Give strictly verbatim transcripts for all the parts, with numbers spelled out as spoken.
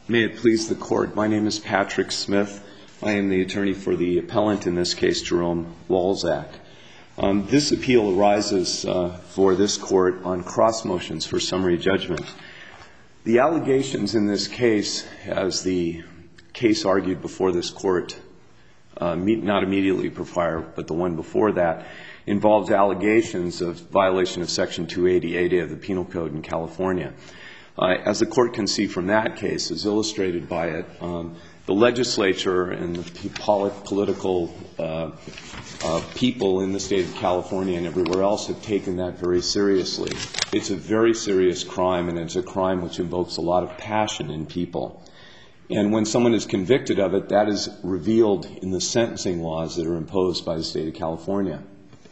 May it please the Court, my name is Patrick Smith. I am the attorney for the appellant in this case, Jerome Walczak. Um, this appeal arises uh, for this Court on cross motions for summary judgment. The allegations in this case, as the case argued before this Court, uh, not immediately prior, but the one before that, involves allegations of violation of Section two eighty-eight A of the Penal Code in California. Uh, as the Court can see from that case, as illustrated by it, um, the legislature and the polit- political uh, uh, people in the state of California and everywhere else have taken that very seriously. It's a very serious crime, and it's a crime which invokes a lot of passion in people. And when someone is convicted of it, that is revealed in the sentencing laws that are imposed by the state of California.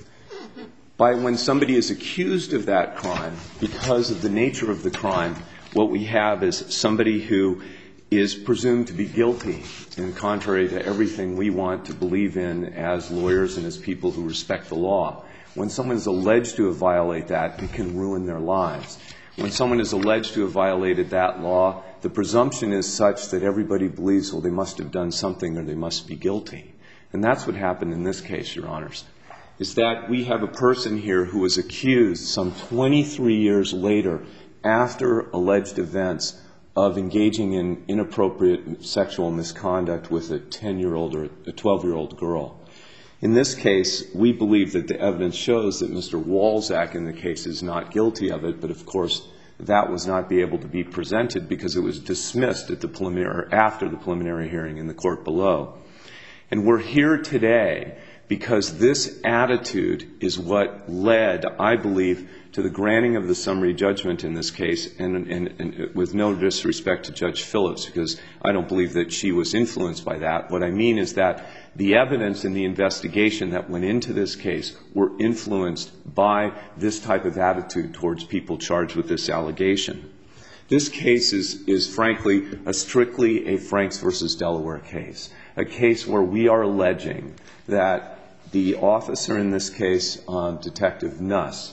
By when somebody is accused of that crime, because of the nature of the crime, what we have is somebody who is presumed to be guilty, and contrary to everything we want to believe in as lawyers and as people who respect the law. When someone is alleged to have violated that, it can ruin their lives. When someone is alleged to have violated that law, the presumption is such that everybody believes, well, they must have done something or they must be guilty. And that's what happened in this case, Your Honors, is that we have a person here who was accused some twenty-three years later, after alleged events, of engaging in inappropriate sexual misconduct with a ten-year-old or a twelve-year-old girl. In this case, we believe that the evidence shows that Mister Walczak in the case is not guilty of it, but of course that was not be able to be presented because it was dismissed at the preliminary, or after the preliminary hearing in the court below. And we're here today because this attitude is what led, I believe, to the granting of the summary judgment in this case, and, and, and with no disrespect to Judge Phillips, because I don't believe that she was influenced by that. What I mean is that the evidence in the investigation that went into this case were influenced by this type of attitude towards people charged with this allegation. This case is, is frankly, a strictly a Franks versus Delaware case, a case where we are alleging that the officer in this case, uh, Detective Nuss,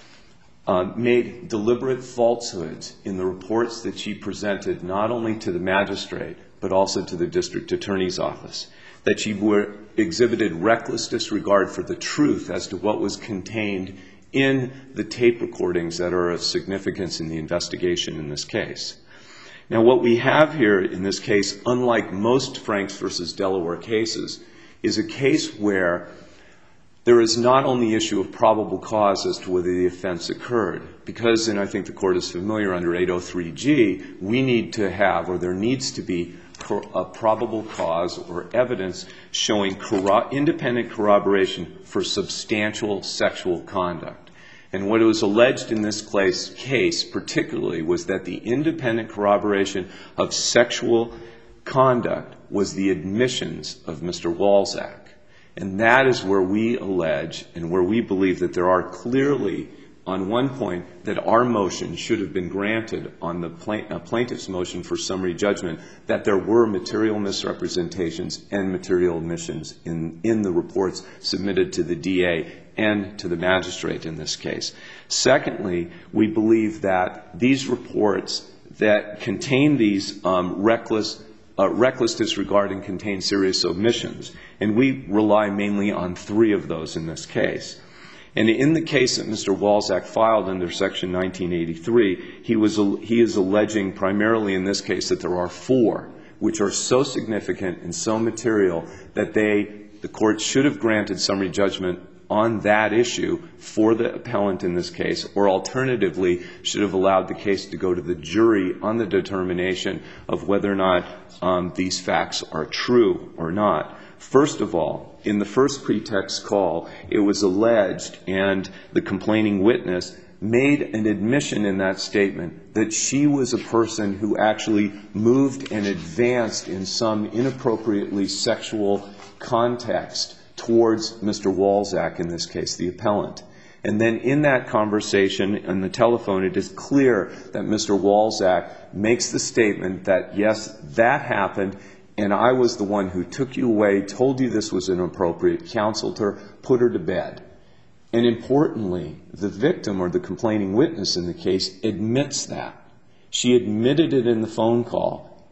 uh, made deliberate falsehoods in the reports that she presented not only to the magistrate, but also to the district attorney's office, that she were, exhibited reckless disregard for the truth as to what was contained in the tape recordings that are of significance in the investigation in this case. Now, what we have here in this case, unlike most Franks versus Delaware cases, is a case where there is not only the issue of probable cause as to whether the offense occurred, because, and I think the Court is familiar under eight oh three G, we need to have, or there needs to be, a probable cause or evidence showing corro- independent corroboration for substantial sexual conduct. And what was alleged in this case particularly was that the independent corroboration of sexual conduct was the admissions of Mister Walczak. And that is where we allege and where we believe that there are clearly, on one point, that our motion should have been granted on the plaintiff's motion for summary judgment, that there were material misrepresentations and material omissions in, in the reports submitted to the D A and to the magistrate in this case. Secondly, we believe that these reports that contain these um, reckless Uh, reckless disregard and contain serious omissions. And we rely mainly on three of those in this case. And in the case that Mister Walczak filed under Section nineteen eighty-three, he, was, he is alleging primarily in this case that there are four, which are so significant and so material that they, the Court should have granted summary judgment on that issue for the appellant in this case, or alternatively should have allowed the case to go to the jury on the determination of whether or not um, these facts are true or not. First of all, in the first pretext call, it was alleged, and the complaining witness made an admission in that statement that she was a person who actually moved and advanced in some inappropriately sexual context towards Mister Walczak, in this case, the appellant. And then in that conversation on the telephone, it is clear that Mister Walczak makes the statement that, yes, that happened, and I was the one who took you away, told you this was inappropriate, counseled her, put her to bed. And importantly, the victim or the complaining witness in the case admits that. She admitted it in the phone call,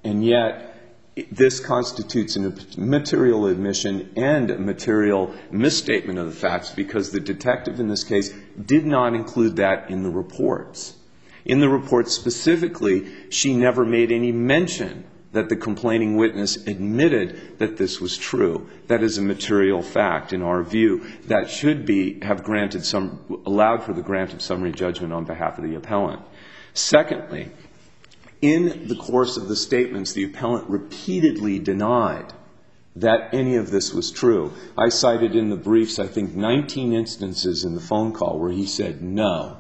And yet, this constitutes a material admission and a material misstatement of the facts because the detective in this case did not include that in the reports. In the reports specifically, she never made any mention that the complaining witness admitted that this was true. That is a material fact in our view that should be have granted some allowed for the grant of summary judgment on behalf of the appellant. Secondly, in the course of the statements, the appellant repeatedly denied that any of this was true. I cited in the briefs, I think, nineteen instances in the phone call where he said, no,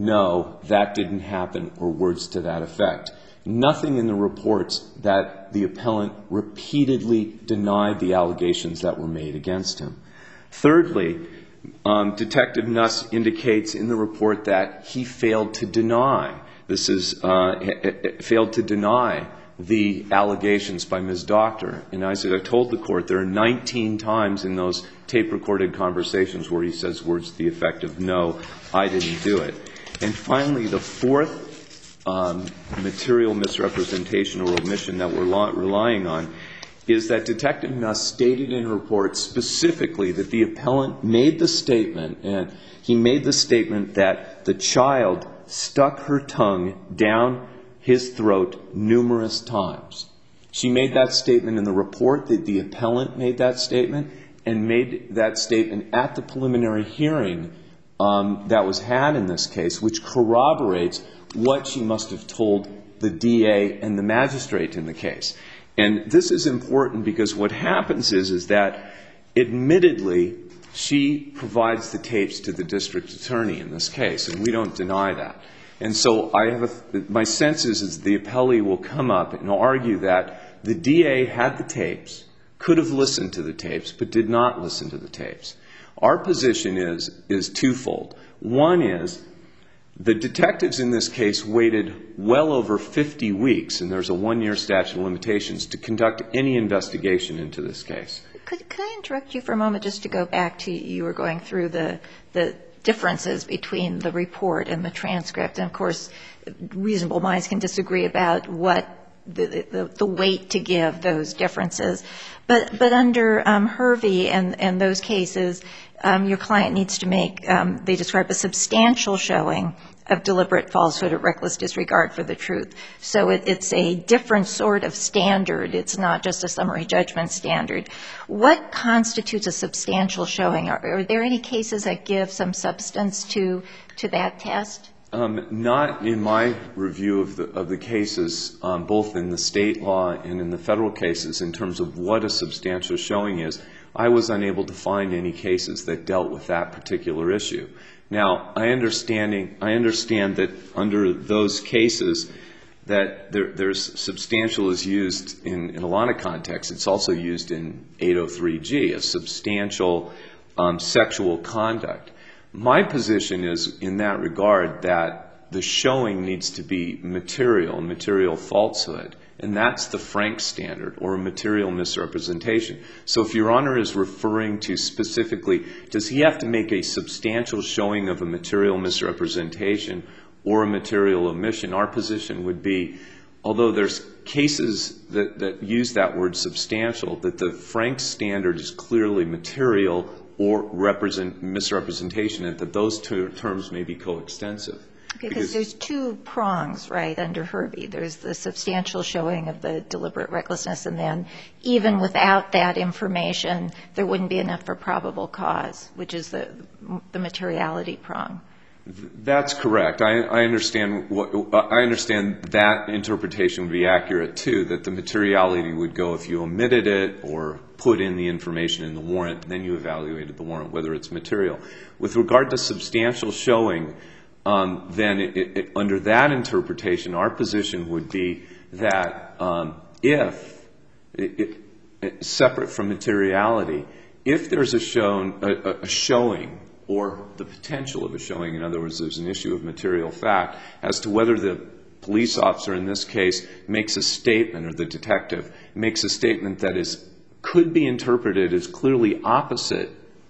no, that didn't happen, or words to that effect. Nothing in the reports that the appellant repeatedly denied the allegations that were made against him. Thirdly, um, Detective Nuss indicates in the report that he failed to deny This is uh, failed to deny the allegations by Miz Doctor. And I said, I told the court there are nineteen times in those tape-recorded conversations where he says words to the effect of, no, I didn't do it. And finally, the fourth um, material misrepresentation or omission that we're relying on is that Detective Nuss stated in her report specifically that the appellant made the statement, and he made the statement that the child stuck her tongue down his throat numerous times. She made that statement in the report, that the appellant made that statement, and made that statement at the preliminary hearing um, that was had in this case, which corroborates what she must have told the D A and the magistrate in the case. And this is important because what happens is, is that admittedly, she provides the tapes to the district attorney in this case, and we don't deny that. And so I have a, my sense is, is the appellee will come up and argue that the D A had the tapes, could have listened to the tapes, but did not listen to the tapes. Our position is, is twofold. One is the detectives in this case waited well over fifty weeks, and there's a one-year statute of limitations, to conduct any investigation into this case. Could, could I interrupt you for a moment just to go back to, you were going through the, the differences between the report and the transcript. And, of course, reasonable minds can disagree about what the, the, the weight to give those differences. But, but under um, Hervey and, and those cases, um, your client needs to make, um, they describe a substantial showing of deliberate falsehood or reckless disregard for the truth. So it, it's a different sort of standard. It's not just a summary judgment standard. What constitutes a substantial showing? Are, are there any cases that give some substance to, to that test? Um, not in my review of the, of the cases, um, both in the state law and in the federal cases, in terms of what a substantial showing is. I was unable to find any cases that dealt with that particular issue. Now, I understanding, I understand that under those cases that there, there's substantial is used in, in a lot of contexts. It's also used in eight oh three G, a substantial um, sexual conduct. My position is in that regard that the showing needs to be material, material falsehood. And that's the Frank standard, or a material misrepresentation. So if Your Honor is referring to specifically, does he have to make a substantial showing of a material misrepresentation or a material omission? Our position would be, although there's cases that, that use that word substantial, that the Frank standard is clearly material or represent, misrepresentation, and that those two terms may be coextensive. Okay, because there's two prongs, right, under Hervey. There's the substantial showing of the deliberate recklessness, and then even without that information, there wouldn't be enough for probable cause, which is the, the materiality prong. That's correct. I, I understand what, I understand that interpretation would be accurate, too, that the materiality would go if you omitted it or put in the information in the warrant, and then you evaluated the warrant, whether it's material. With regard to substantial showing, Um, then it, it, under that interpretation, our position would be that um, if, it, it, it, separate from materiality, if there's a, shown, a, a showing or the potential of a showing, in other words, there's an issue of material fact, as to whether the police officer in this case makes a statement, or the detective makes a statement that is could be interpreted as clearly opposite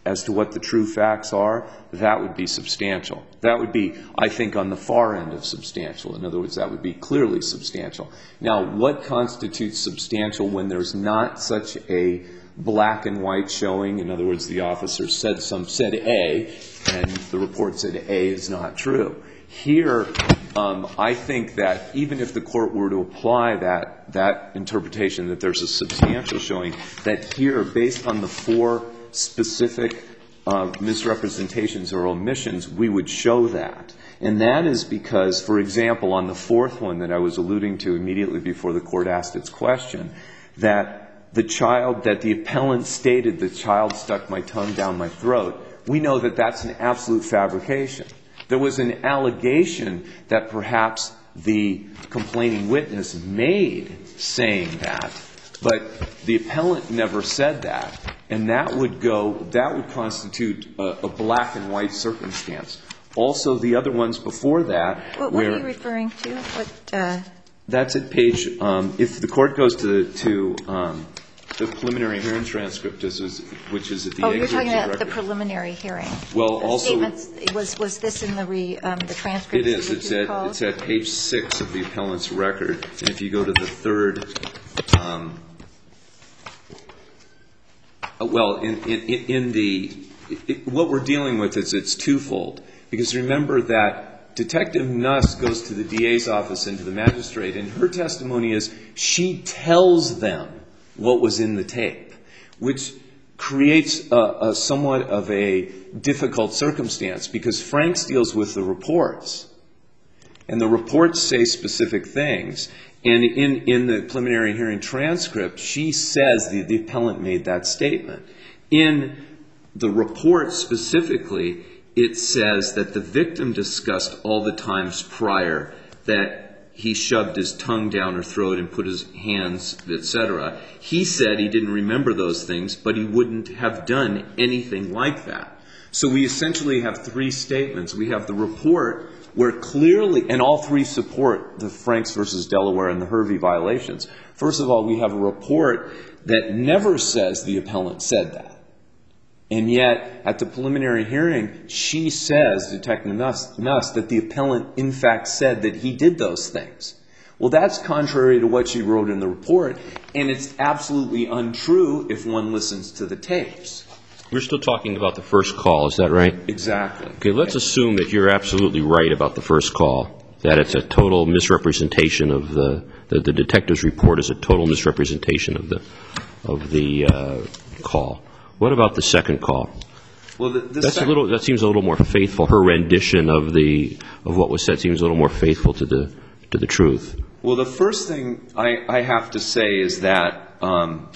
as to what the true facts are, that would be substantial. That would be, I think, on the far end of substantial. In other words, that would be clearly substantial. Now, what constitutes substantial when there's not such a black and white showing? In other words, the officer said some said A, and the report said A is not true. Here, um, I think that even if the court were to apply that that interpretation that there's a substantial showing, that here, based on the four specific uh, misrepresentations or omissions, we would show that. And that is because, for example, on the fourth one that I was alluding to immediately before the court asked its question, that the child, that the appellant stated the child stuck my tongue down my throat, we know that that's an absolute fabrication. There was an allegation that perhaps the complaining witness made saying that, but the appellant never said that. And that would go, that would constitute a, a black and white circumstance. Also, the other ones before that, what, what where, are you referring to? What, uh... That's at page, um, if the court goes to, to um, the preliminary hearing transcript, is, which is at the Oh, you're talking about record. the preliminary hearing. Well, the also, statements, was was this in the re, um, the transcript? It is. It's at it's at page six of the appellant's record, and if you go to the third, um, well, in in, in the it, what we're dealing with is it's twofold, because remember that Detective Nuss goes to the D A's office and to the magistrate, and her testimony is she tells them what was in the tape, which creates a, a somewhat of a difficult circumstance, because Franks deals with the reports, and the reports say specific things. And in, in the preliminary hearing transcript, she says the, the appellant made that statement. In the report specifically, it says that the victim discussed all the times prior that he shoved his tongue down her throat and put his hands, et cetera. He said he didn't remember those things, but he wouldn't have done anything like that. So we essentially have three statements. We have the report where clearly, and all three support the Franks versus Delaware and the Hervey violations. First of all, we have a report that never says the appellant said that. And yet, at the preliminary hearing, she says, Detective Nuss, Nuss, that the appellant in fact said that he did those things. Well, that's contrary to what she wrote in the report, and it's absolutely untrue if one listens to the tapes. We're still talking about the first call, is that right? Exactly. Okay, let's assume that you're absolutely right about the first call, that it's a total misrepresentation of the, the, the detective's report is a total misrepresentation of the, of the uh, call. What about the second call? Well, the, the That's sec- a little. That seems a little more faithful. Her rendition of the of what was said seems a little more faithful to the to the truth. Well, the first thing I, I have to say is that um,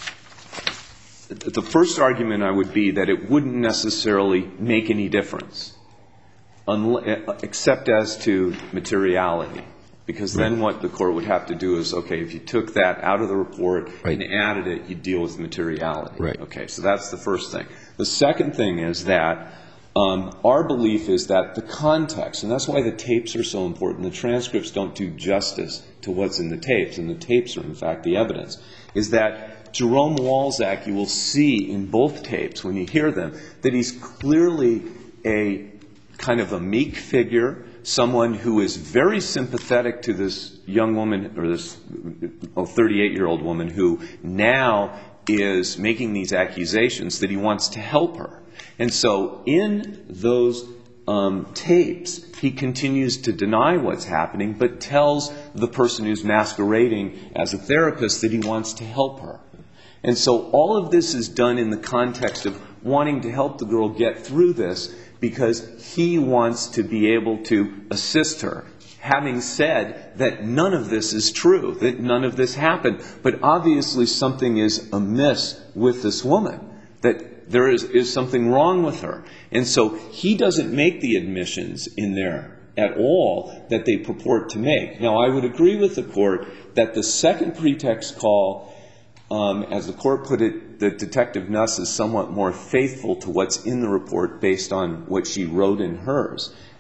the first argument I would be that it wouldn't necessarily make any difference, unless, except as to materiality. Because then what the court would have to do is, okay, if you took that out of the report right. and added it, you'd deal with materiality. Right. Okay, so that's the first thing. The second thing is that um, our belief is that the context, and that's why the tapes are so important, the transcripts don't do justice to what's in the tapes, and the tapes are in fact the evidence, is that Jerome Walczak, you will see in both tapes when you hear them, that he's clearly a kind of a meek figure, someone who is very sympathetic to this young woman, or this thirty-eight-year-old woman, who now is making these accusations that he wants to help her. And so in those um, tapes, he continues to deny what's happening, but tells the person who's masquerading as a therapist that he wants to help her. And so all of this is done in the context of wanting to help the girl get through this, because he wants to be able to assist her, having said that none of this is true, that none of this happened. But obviously something is amiss with this woman, that there is, is something wrong with her. And so he doesn't make the admissions in there at all that they purport to make. Now, I would agree with the court that the second pretext call, Um, as the court put it, that Detective Nuss is somewhat more faithful to what's in the report based on what she wrote in hers.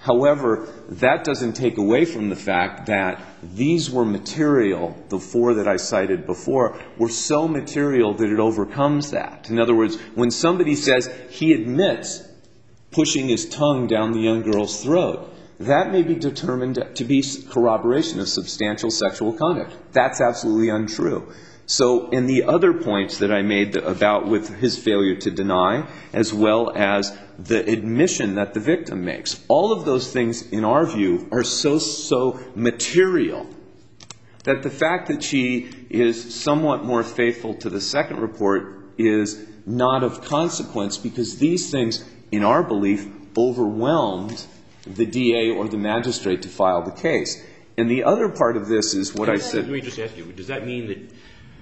However, that doesn't take away from the fact that these were material, the four that I cited before, were so material that it overcomes that. In other words, when somebody says he admits pushing his tongue down the young girl's throat, that may be determined to be corroboration of substantial sexual conduct. That's absolutely untrue. So, in the other points that I made about with his failure to deny, as well as the admission that the victim makes, all of those things, in our view, are so, so material that the fact that she is somewhat more faithful to the second report is not of consequence, because these things, in our belief, overwhelmed the D A or the magistrate to file the case. And the other part of this is what I said. Let me just ask you, does that mean that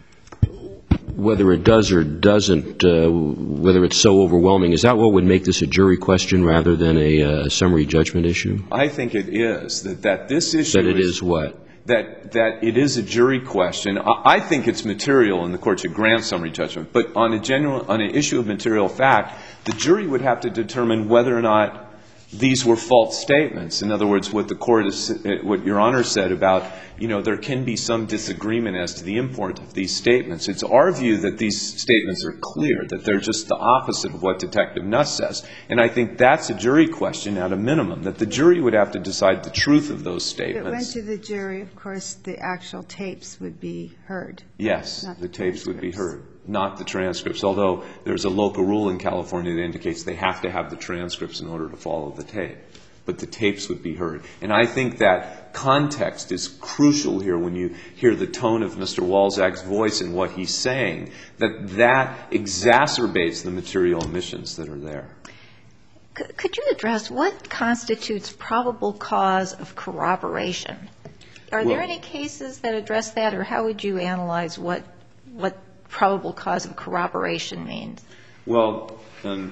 whether it does or doesn't, uh, whether it's so overwhelming, is that what would make this a jury question rather than a uh, summary judgment issue? I think it is. That, that this issue That it is, is what? That, that it is a jury question. I, I think it's material and the court should grant summary judgment. But on a general, on an issue of material fact, the jury would have to determine whether or not these were false statements. In other words, what the court is, what Your Honor said about, you know, there can be some disagreement as to the import of these statements. It's our view that these statements are clear, that they're just the opposite of what Detective Nuss says. And I think that's a jury question at a minimum, that the jury would have to decide the truth of those statements. If it went to the jury, of course, the actual tapes would be heard. Yes, the the tapes would be transcripts. heard, not the transcripts, although there's a local rule in California that indicates they have to have the transcripts in order to follow the tape. But the tapes would be heard. And I think that context is crucial here when you hear the tone of Mister Walczak's voice and what he's saying, that that exacerbates the material omissions that are there. Could you address what constitutes probable cause of corroboration? Are Well, there any cases that address that, or how would you analyze what what probable cause of corroboration means? Well, um,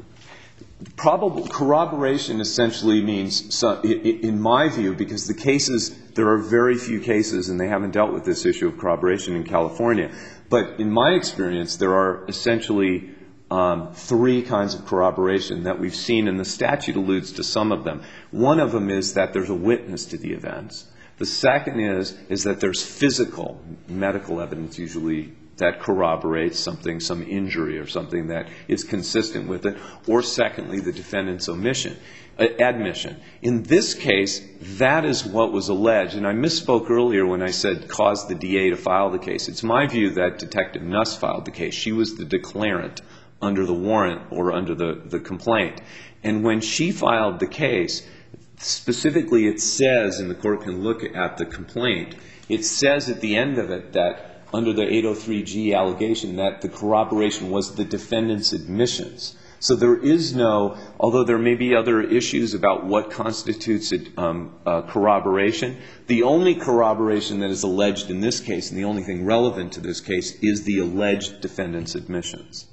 probable corroboration essentially means, so, in my view, because the cases, there are very few cases, and they haven't dealt with this issue of corroboration in California. But in my experience, there are essentially um, three kinds of corroboration that we've seen, and the statute alludes to some of them. One of them is that there's a witness to the events. The second is is that there's physical, medical evidence usually that corroborates something, some injury or something that is consistent with it, or secondly, the defendant's omission, uh, admission. In this case, that is what was alleged, and I misspoke earlier when I said caused the D A to file the case. It's my view that Detective Nuss filed the case. She was the declarant under the warrant or under the, the complaint. And when she filed the case, specifically it says, and the court can look at the complaint, it says at the end of it that under the eight oh three G allegation that the corroboration was the defendant's admissions. So there is no, although there may be other issues about what constitutes um, uh, corroboration, the only corroboration that is alleged in this case, and the only thing relevant to this case, is the alleged defendant's admissions.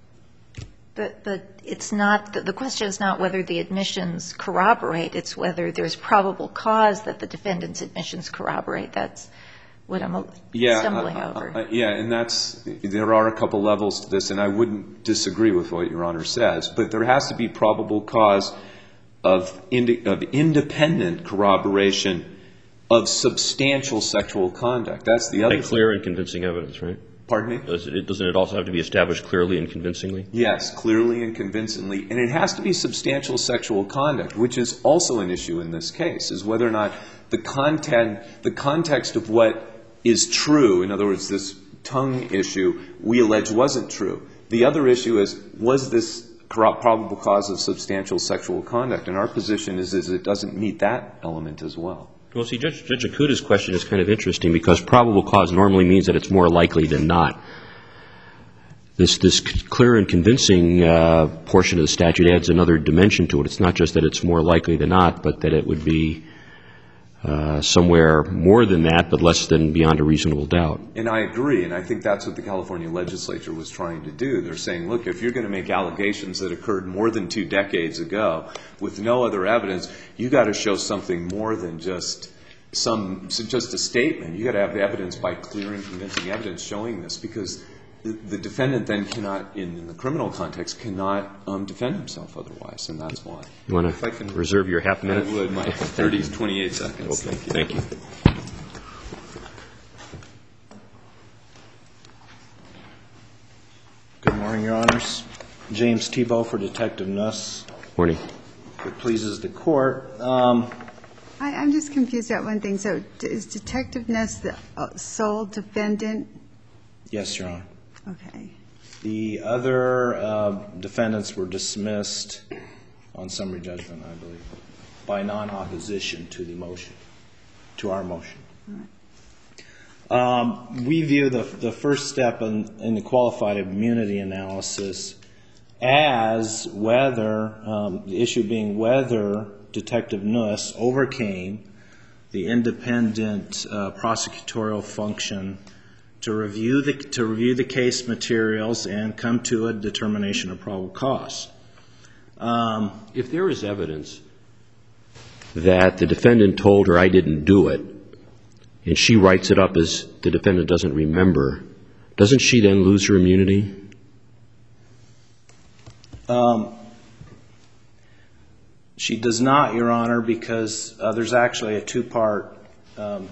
But, but it's not, the, the question is not whether the admissions corroborate, it's whether there's probable cause that the defendant's admissions corroborate. That's what I'm yeah, stumbling uh, over. Uh, yeah, and that's, there are a couple levels to this, and I wouldn't disagree with what Your Honor says, but there has to be probable cause of, indi- of independent corroboration of substantial sexual conduct. That's the other Like clear and convincing evidence, right? Pardon me? Does it, doesn't it also have to be established clearly and convincingly? Yes, clearly and convincingly. And it has to be substantial sexual conduct, which is also an issue in this case, is whether or not the content, the context of what is true, in other words, this tongue issue, we allege wasn't true. The other issue is, was this probable cause of substantial sexual conduct? And our position is, is it doesn't meet that element as well. Well, see, Judge, Judge Akuta's question is kind of interesting because probable cause normally means that it's more likely than not. This, this clear and convincing uh, portion of the statute adds another dimension to it. It's not just that it's more likely than not, but that it would be uh, somewhere more than that, but less than beyond a reasonable doubt. And I agree, and I think that's what the California legislature was trying to do. They're saying, look, if you're going to make allegations that occurred more than two decades ago with no other evidence, you got to show something more than just some, just a statement. You got to have evidence by clear and convincing evidence showing this, because the defendant then cannot, in, in the criminal context, cannot um, defend himself otherwise, and that's why. You want If I to can reserve your half minute? I would. My thirty is twenty-eight seconds. Okay. Thank you. Thank you. Good morning, Your Honors. James Tebow for Detective Nuss. Morning. If it pleases the court. Um, I, I'm just confused about one thing. So d- is Detective Nuss the uh, sole defendant? yes, Your Honor. Okay. The other uh, defendants were dismissed on summary judgment, I believe, by non-opposition to the motion, to our motion. Um, we view the, the first step in, in the qualified immunity analysis as whether, um, the issue being whether Detective Nuss overcame the independent uh, prosecutorial function to review the to review the case materials and come to a determination of probable cause. Um, If there is evidence that the defendant told her I didn't do it, and she writes it up as the defendant doesn't remember, doesn't she then lose her immunity? Um, she does not, Your Honor, because uh, there's actually a two-part um,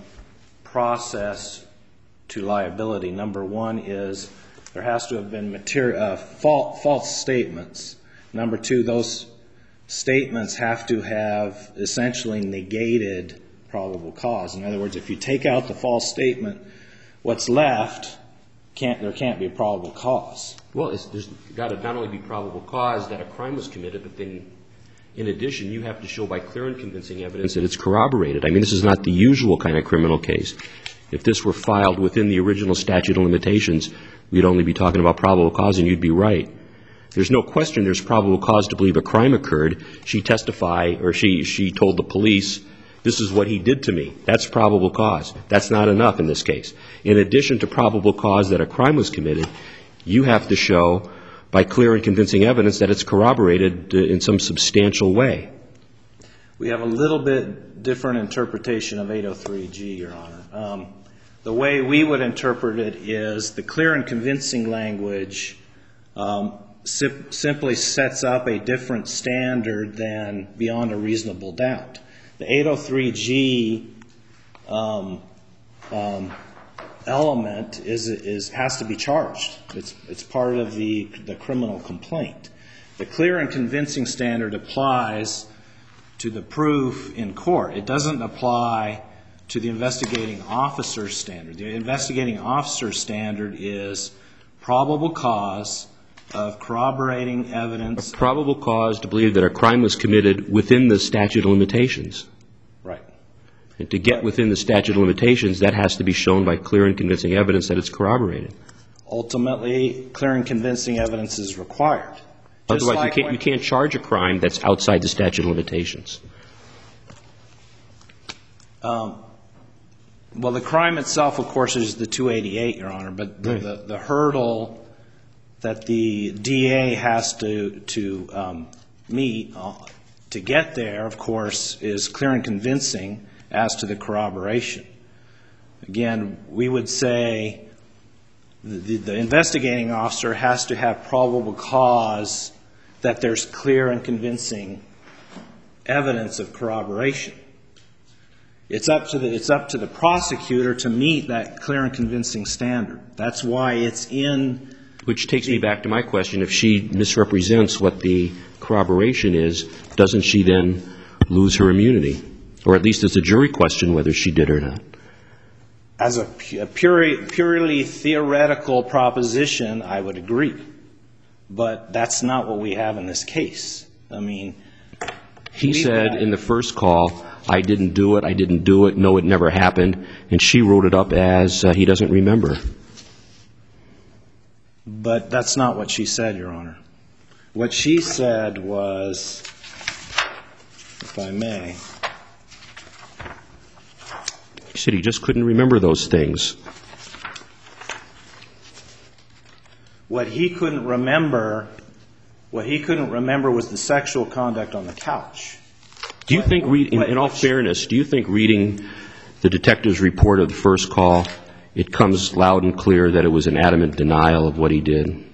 process to liability. Number one is there has to have been material, uh, false, false statements. Number two, those statements have to have essentially negated probable cause. In other words, if you take out the false statement, what's left, can't, there can't be a probable cause. Well, it's, there's got to not only be probable cause that a crime was committed, but then in addition, you have to show by clear and convincing evidence that it's corroborated. I mean, this is not the usual kind of criminal case. If this were filed within the original statute of limitations, we'd only be talking about probable cause, and you'd be right. There's no question there's probable cause to believe a crime occurred. She testified, or she, she told the police, this is what he did to me. That's probable cause. That's not enough in this case. In addition to probable cause that a crime was committed, you have to show by clear and convincing evidence that it's corroborated in some substantial way. We have a little bit different interpretation of eight oh three G, Your Honor. Um, the way we would interpret it is the clear and convincing language um, sim- simply sets up a different standard than beyond a reasonable doubt. The eight oh three G um, um, element is, is has to be charged. It's, it's part of the, the criminal complaint. The clear and convincing standard applies to the proof in court. It doesn't apply to the investigating officer standard. The investigating officer standard is probable cause of corroborating evidence. A probable cause to believe that a crime was committed within the statute of limitations. Right. And to get within the statute of limitations, that has to be shown by clear and convincing evidence that it's corroborated. Ultimately, clear and convincing evidence is required. Just Otherwise, like you can't, when- you can't charge a crime that's outside the statute of limitations. Um, well, the crime itself, of course, is the two eighty-eight, Your Honor, but the, Right. the, the hurdle that the D A has to, to um, meet uh, to get there, of course, is clear and convincing as to the corroboration. Again, we would say the, the, the investigating officer has to have probable cause that there's clear and convincing evidence of corroboration. It's up to the, it's up to the prosecutor to meet that clear and convincing standard. That's why it's in. Which takes me back to my question. If she misrepresents what the corroboration is, doesn't she then lose her immunity? Or at least it's a jury question whether she did or not. As a, pu- a purely, purely theoretical proposition, I would agree. But that's not what we have in this case. I mean, He we said had- in the first call, I didn't do it, I didn't do it, no, it never happened, and she wrote it up as uh, he doesn't remember. But that's not what she said, Your Honor. What she said was, if I may, He said he just couldn't remember those things. what he couldn't remember, what he couldn't remember was the sexual conduct on the couch. Do you think, read, in, in all fairness, do you think reading the detective's report of the first call, it comes loud and clear that it was an adamant denial of what he did?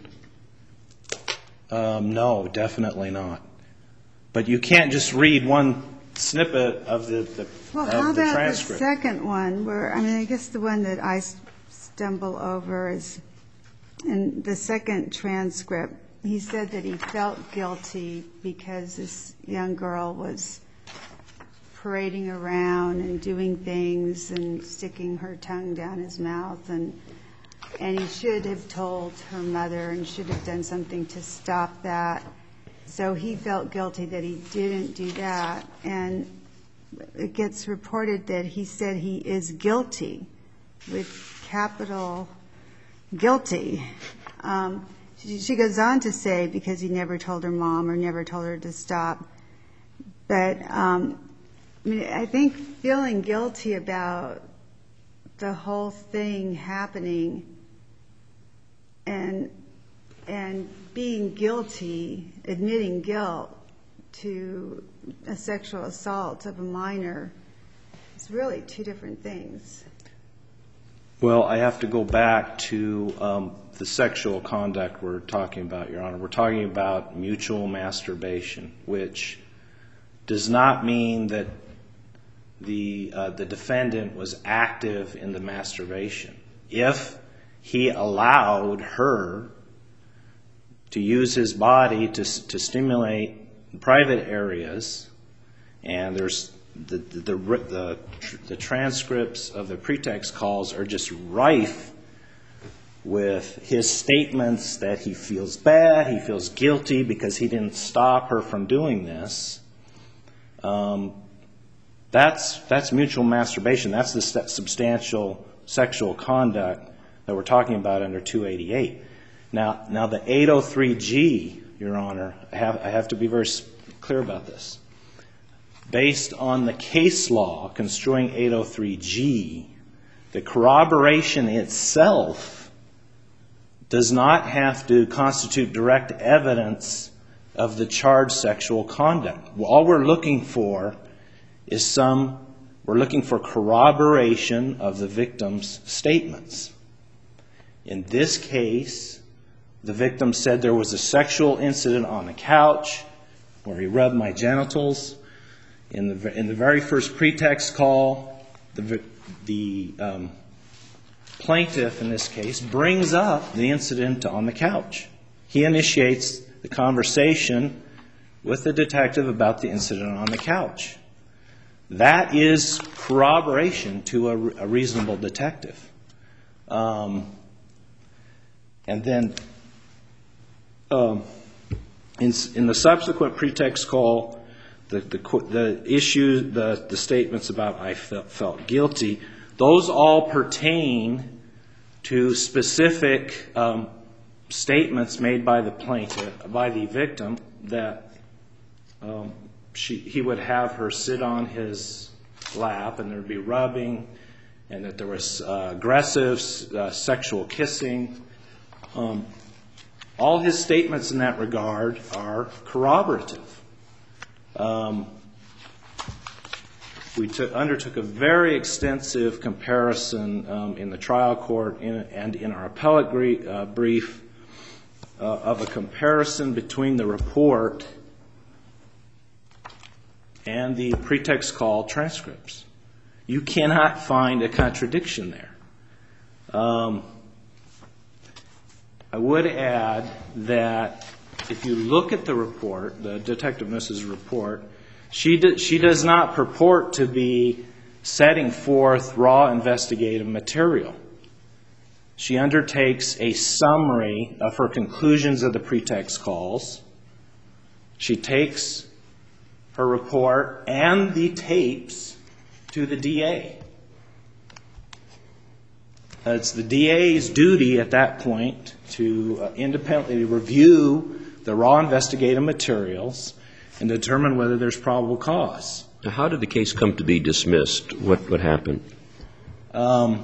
Um, no, definitely not. But you can't just read one snippet of the, the, Well, of how the about the transcript. second one, where, I mean, I guess the one that I s- stumble over is, in the second transcript, he said that he felt guilty because this young girl was parading around and doing things and sticking her tongue down his mouth, and and he should have told her mother and should have done something to stop that. So he felt guilty that he didn't do that, and it gets reported that he said he is guilty, with capital guilty. Um, she, she goes on to say because he never told her mom or never told her to stop. But um, I mean, I think feeling guilty about the whole thing happening and and being guilty, admitting guilt to a sexual assault of a minor is really two different things. Well, I have to go back to um, the sexual conduct we're talking about, Your Honor. We're talking about mutual masturbation, which does not mean that the uh, the defendant was active in the masturbation. If he allowed her to use his body to to stimulate private areas, and there's the the the, the, the transcripts of the pretext calls are just rife with his statements that he feels bad, he feels guilty because he didn't stop her from doing this. Um, that's that's mutual masturbation. That's the substantial sexual conduct that we're talking about under two eighty-eight. Now, now the eight oh three G, Your Honor, I have, I have to be very clear about this. Based on the case law construing eight oh three G, the corroboration itself does not have to constitute direct evidence of the charged sexual conduct. All we're looking for is some, we're looking for corroboration of the victim's statements. In this case, the victim said there was a sexual incident on the couch where he rubbed my genitals. In the in the very first pretext call, the the um, plaintiff in this case brings up the incident on the couch. He initiates the conversation with the detective about the incident on the couch. That is corroboration to a, a reasonable detective. Um, and then um, in, in the subsequent pretext call, the the, the issue, the, the statements about I felt, felt guilty, those all pertain to specific um, statements made by the plaintiff, by the victim, that um, she, he would have her sit on his lap and there would be rubbing, and that there was uh, aggressive uh, sexual kissing. Um, all his statements in that regard are corroborative. Um, we took, undertook a very extensive comparison um, in the trial court in, and in our appellate brief, uh, brief uh, of a comparison between the report and the pretext call transcripts. You cannot find a contradiction there. Um, I would add that if you look at the report, the Detective Missus report, she, do, she does not purport to be setting forth raw investigative material. She undertakes a summary of her conclusions of the pretext calls. She takes her report and the tapes to the D A. It's the D A's duty at that point to uh, independently review the raw investigative materials and determine whether there's probable cause. Now, how did the case come to be dismissed? What what happened? Um,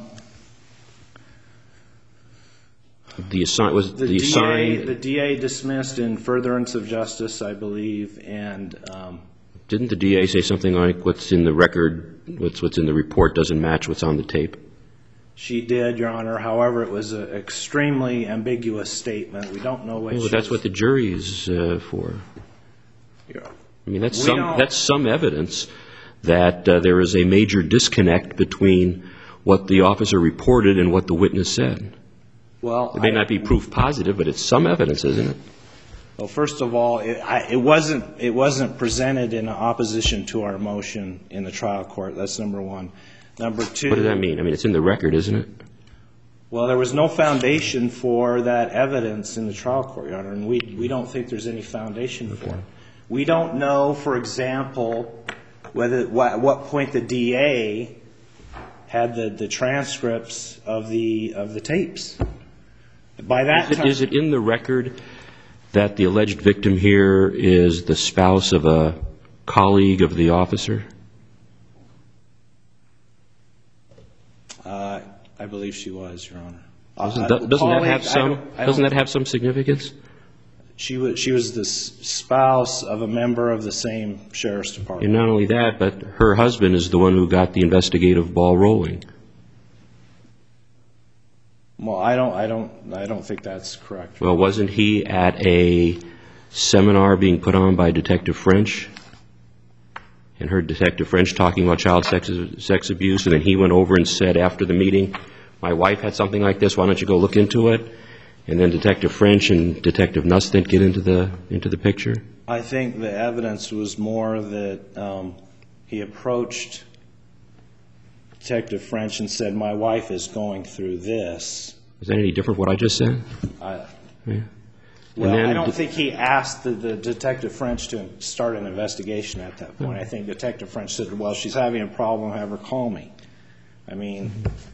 the assign was the, the D A, assigned. The D A dismissed in furtherance of justice, I believe, and um, didn't the D A say something like, "What's in the record, what's what's in the report doesn't match what's on the tape"? She did, Your Honor. However, it was an extremely ambiguous statement. We don't know what Well, she that's was, what the jury is uh, for. Yeah. I mean, that's We some don't- that's some evidence that uh, there is a major disconnect between what the officer reported and what the witness said. Well, It may I- not be proof positive, but it's some evidence, isn't it? Well, first of all, it, I, it wasn't it wasn't presented in opposition to our motion in the trial court. That's number one. Number two. What does that mean? I mean, it's in the record, isn't it? Well, there was no foundation for that evidence in the trial court, Your Honor, and we we don't think there's any foundation for it. We don't know, for example, whether what, what point the D A had the, the transcripts of the of the tapes. By that Is it, time, is it in the record that the alleged victim here is the spouse of a colleague of the officer? Uh, I believe she was, Your Honor. Doesn't, Uh, that, doesn't that have colleague, I some? don't- I Doesn't don't- that have some significance? She was she was the s- spouse of a member of the same sheriff's department. And not only that, but her husband is the one who got the investigative ball rolling. Well, I don't I don't I don't think that's correct. Well, wasn't he at a seminar being put on by Detective French? And heard Detective French talking about child sex, sex abuse, and then he went over and said after the meeting, my wife had something like this, why don't you go look into it? And then Detective French and Detective Nuss didn't get into the into the picture? I think the evidence was more that um, he approached Detective French and said, my wife is going through this. Is that any different from what I just said? I, Yeah. well, And then I don't d- think he asked the, the Detective French to start an investigation at that point. I think Detective French said, well, she's having a problem, have her call me. I mean,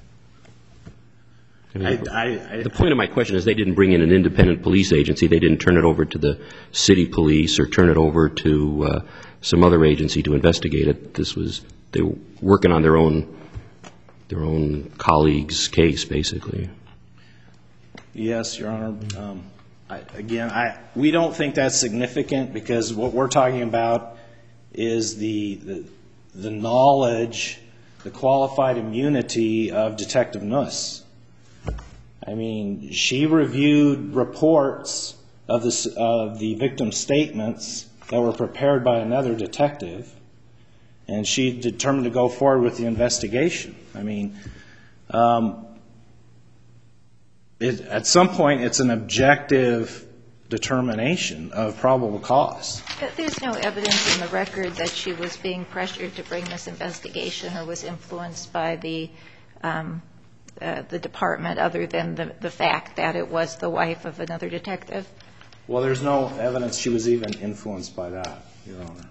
I mean, I, I, I, the point of my question is they didn't bring in an independent police agency. They didn't turn it over to the city police or turn it over to uh, some other agency to investigate it. This was, they were working on their own their own colleague's case, basically. yes, Your Honor. Um, I, again, I, we don't think that's significant because what we're talking about is the, the, the knowledge, the qualified immunity of Detective Nuss. I mean, she reviewed reports of the, of the victim's statements that were prepared by another detective, and she determined to go forward with the investigation. I mean, um, it, at some point, it's an objective determination of probable cause. But there's no evidence in the record that she was being pressured to bring this investigation or was influenced by the um, uh, the department other than the, the fact that it was the wife of another detective? Well, there's no evidence she was even influenced by that, Your Honor.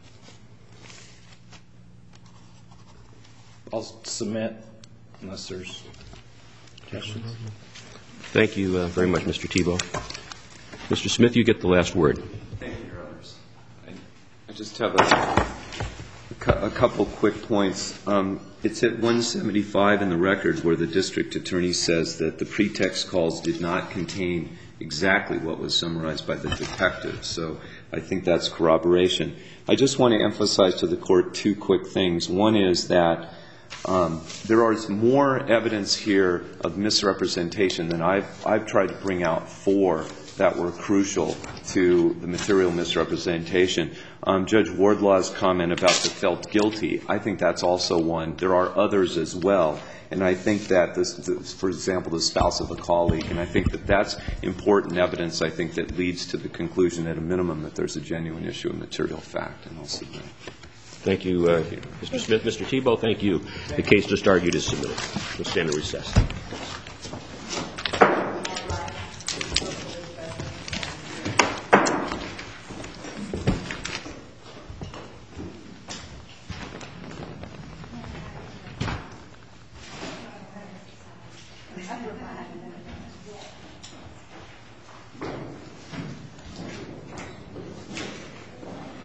I'll submit unless there's questions. Thank you uh, very much, Mister Tebow. Mister Smith, you get the last word. Thank you, Your Honors. I, I just have a, a, cou- a couple quick points. Um, it's at one seventy-five in the record where the district attorney says that the pretext calls did not contain exactly what was summarized by the detective. So I think that's corroboration. I just want to emphasize to the court two quick things. One is that Um, there is more evidence here of misrepresentation than I've, I've tried to bring out four that were crucial to the material misrepresentation. Um, Judge Wardlaw's comment about the felt guilty, I think that's also one. There are others as well. And I think that, this, this, for example, the spouse of a colleague, and I think that that's important evidence, I think, that leads to the conclusion at a minimum that there's a genuine issue of material fact. And I'll submit. Thank you, uh, Mister Smith. Mister Tebow, thank you. The case just argued is submitted. We'll stand in recess.